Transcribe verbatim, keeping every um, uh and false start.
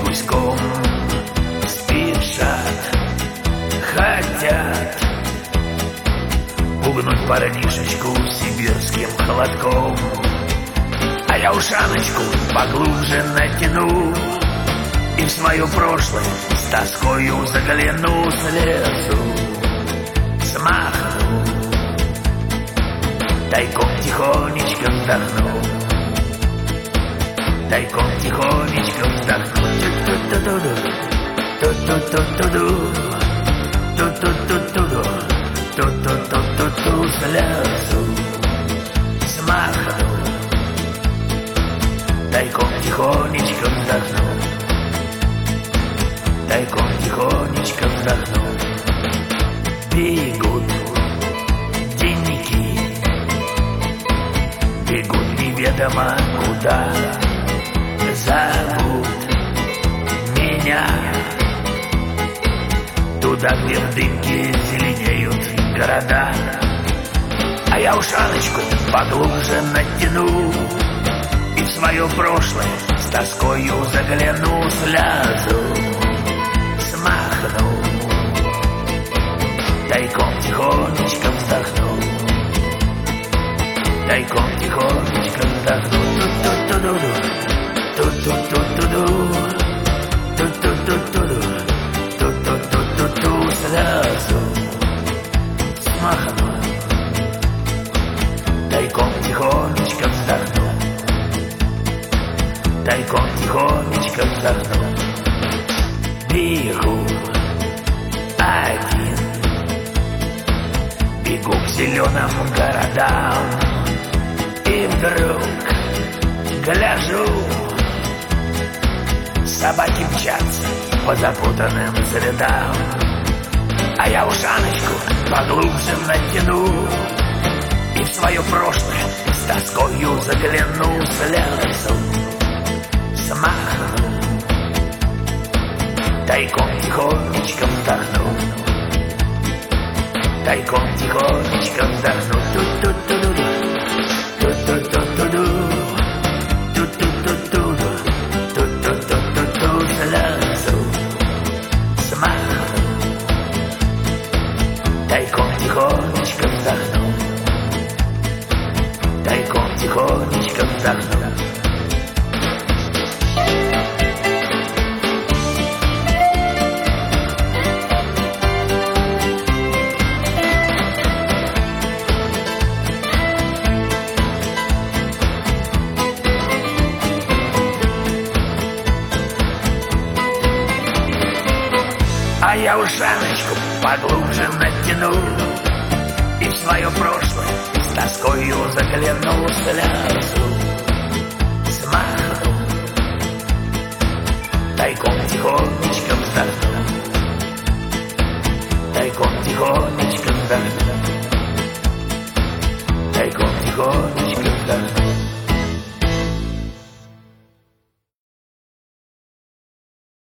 гуськом спешат, хотят пугнуть парнишечку сибирским холодком. А я ушаночку поглубже натяну и в свое прошлое с тоскою загляну, слезу, смахну, тайком тихонечко вздохну, тайком тихонечко вздохну. Ту-ту-ту-ту-ду, ту-ту-ту-ту-ду, ту-ту-ту-ту-ту, слезу, смахну, тайком тихонечко вздохну, тайком тихонечко вздохну. Бегут деньги, бегут неведомо куда, зовут меня туда, где в дымке зеленеют города. А я ушаночку поглубже натяну и в свое прошлое с тоскою загляну, слезу, смахну, тайком тихонечко вздохну, тайком тихонечко вздохну. Ту-ту-ту-ду, ту-ту-ту-ту-ду, ту-ту-ту-ту-ду, ту-ту-ту-ту-ту, слезу, смахну, тайком тихонечко вздохну, тайком тихонечко вздохну. Бегу один, бегу к зеленым городам, и вдруг гляжу, собаки мчатся по запутанным следам. А я ушаночку поглубже натяну и в свое прошлое с тоскою загляну, слезу, смахну, тайком тихонечко вздохну, тайком тихонечко вздохну. Ту-ту-ту-ду, ту-ту-ту-ту-ду, ту-ту-ту-ту-ду, ту-ту-ту-ту-ту, слезу, смахну, тайком тихонечко вздохну, тайком тихонечко вздохну. А я ушаночку поглубже натяну и в свое прошлое с тоскою загляну, слезу, смахну, тайком тихонечко вздохну, тайком тихонечко вздохну, тайком тихонечко.